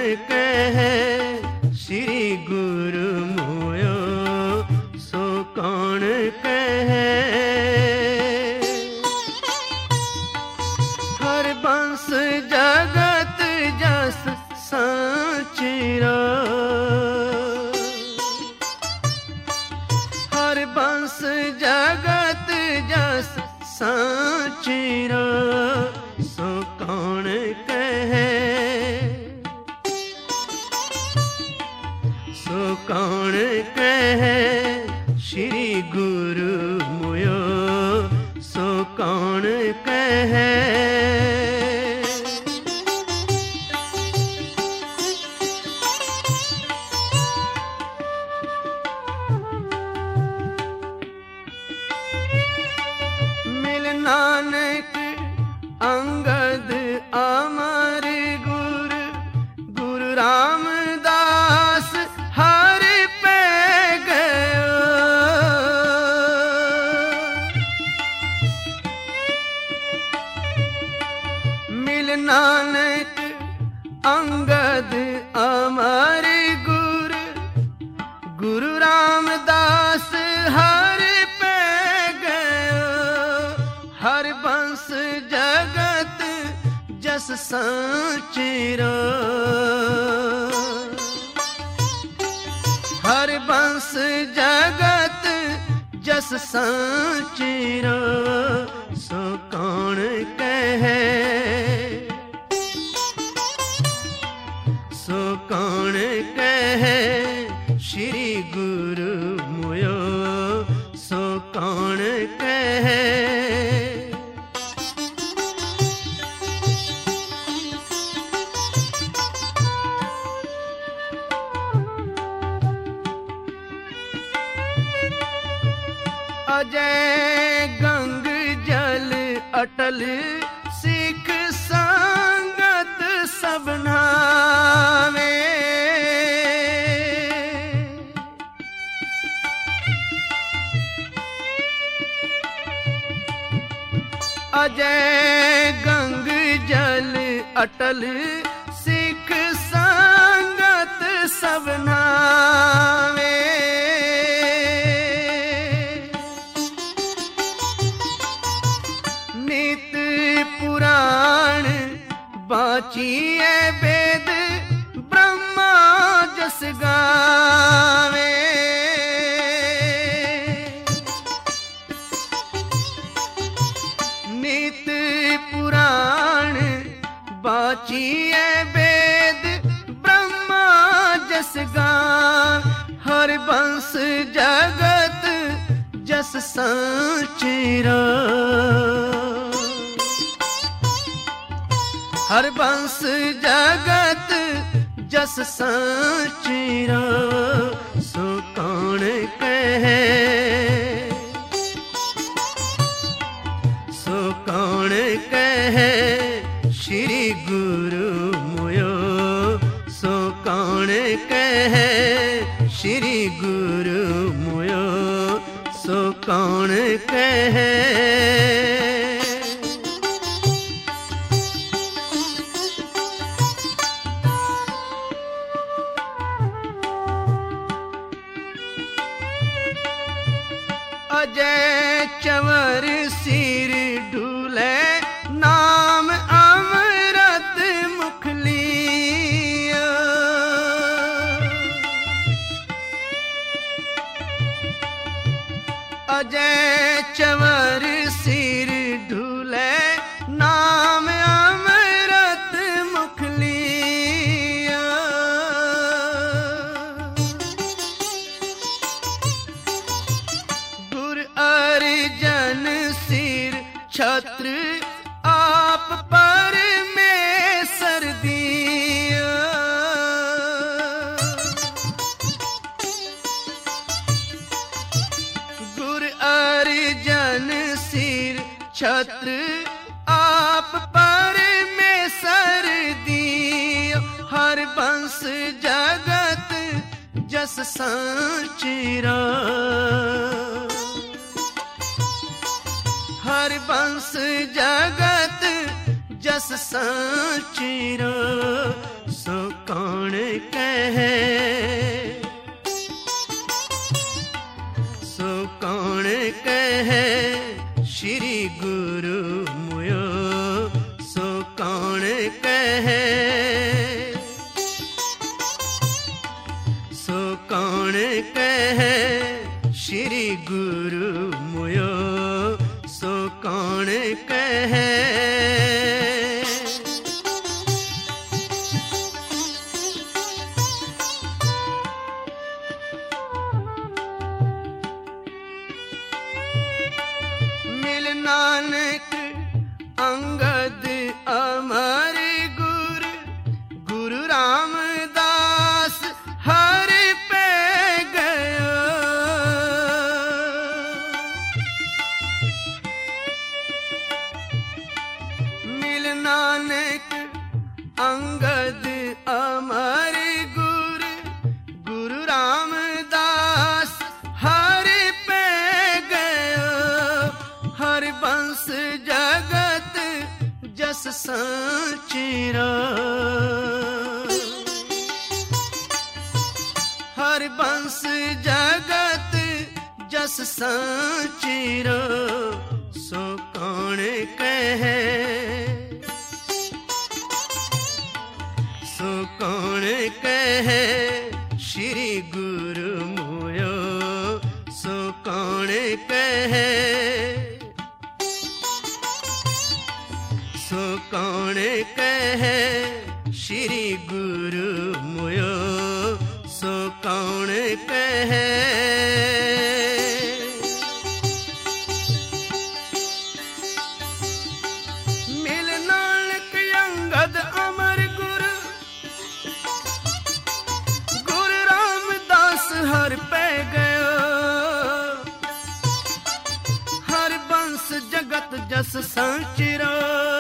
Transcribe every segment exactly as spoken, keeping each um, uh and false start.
कहे श्री गुरु मोयो सो कौन कहे। हर बंस जगत जस सांचिरा, हर बंस जगत जस सांचिरा सो कौन कहे। सो कौन कहे श्री गुरु मोयो सो कौन कहे। मिल नानक अंगद अमर गुरु, गुरु रामदास हर पे गयो। मिल नानक अंगद अमर गुरु, गुरु रामदास हर पे गयो। हर बंस जगत जस सांचिरा, हर बंस जगत जस सांचिरा सो कौन कहे। सो कौन कहे श्री गुरु मोयो सो कौन कहे। अजय गंग जल अटल सिख संगत सबना में। अजय गंग जल अटल सिख संगत सबना में। नित पुराण बाचिए वेद ब्रह्मा जस गावे। नित पुराण बाचिए वेद ब्रह्मा जस गावे। हर बंस जगत जस सांचिरा, हर बंस जगत जस सांचिरा सो कौन कहे। सो कौन कहे श्री गुरु मोयो सो कौन कहे। श्री गुरु मोयो सो कौन कहे। अजय चवर सिर ढूले नाम अमृत मुख लिया। अजय चवर सिर ढूले नाम अमृत मुख लिया। गुर अर्जन सिर छत्र आप पर में सर दिया। गुर अर्जन सिर छत्र आप पर में सर दिया। हर बंस जगत जस सांचिरा, हर बंस जगत जस सांचिरा सो कौन कहे सो कौन कहे श्री गुरु मुयो सो कौन कहे सो कौन कहे श्री गुरु मुयो सो कौन कहे नानक अंगद अमर गुरु गुरु रामदास हर पे गयो मिल नानक अंगद अमर गुरु गुरु रामदास हर पे गयो हर बंस जगत जस संचिरो हर बंस जगत जस संचिरो सो कौन कहे सो कौन कहे श्री गुरु मोयो सो कौन कहे सो कौन कहे श्री गुरु मुयो सो कौन कहे मिल नानक अंगद अमर गुरु गुरु रामदास हर पे गयो हर बंस जगत जस संचिरो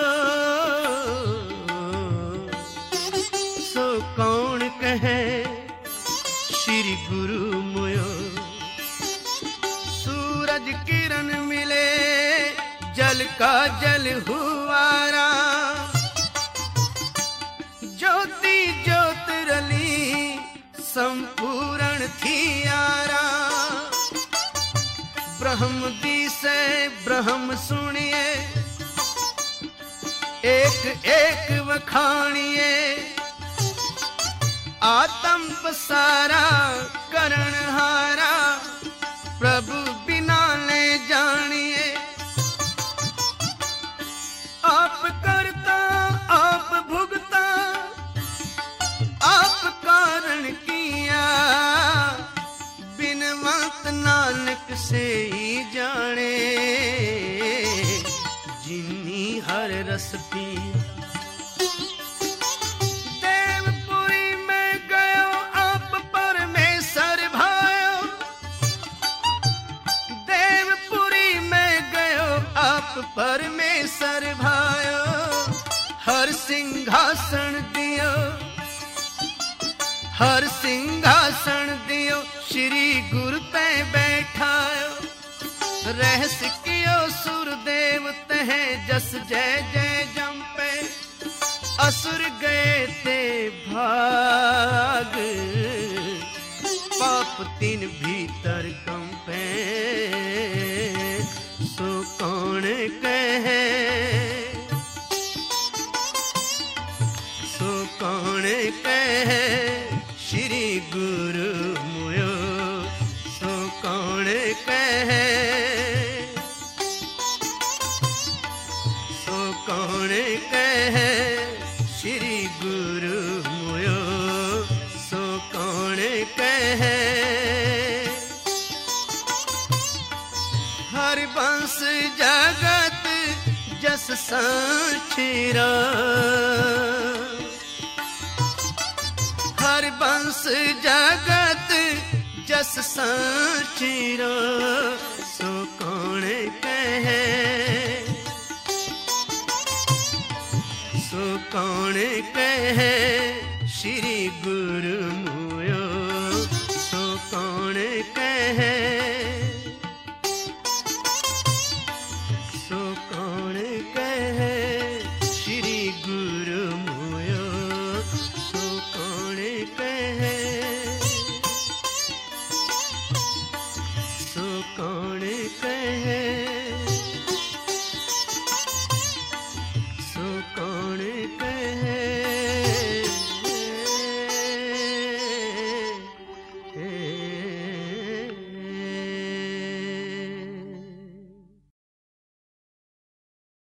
सो कौन कहे श्री गुरु मोयो सूरज किरण मिले जल का जल हुआरा ज्योति ज्योत रली संपूर्ण थी यारा ब्रह्म दी से ब्रह्म सुनिए एक एक वखानिए आत्म पसारा करण हारा प्रभु बिना ले जानिए आप करता आप भुगता आप कारण किया बिन मत नानक से ही जाने जिन्नी हर रस पी देवपुरी में गयो आप परमेश्वर भायो देवपुरी में गयो आप परमेश्वर भायो हर सिंहासन दियो हर सिंहासन दियो श्री गुरु ते बैठायो रहस्य कियो सुरदेव तह जस जय जय जंपे असुर गए ते भाग पाप तीन भीतर कंपे सो कौन कहे सो कौन कहे श्री गुरु मुयो सो कौन कहे सो कौन कहे श्री गुरु मुयो सो कौन कहे हर बंस जगत जस सांचिरा हर बंस जगत जस सांचिरा सो कौन कहे सो कौन कहे श्री गुरु मुयो सो कौन कहे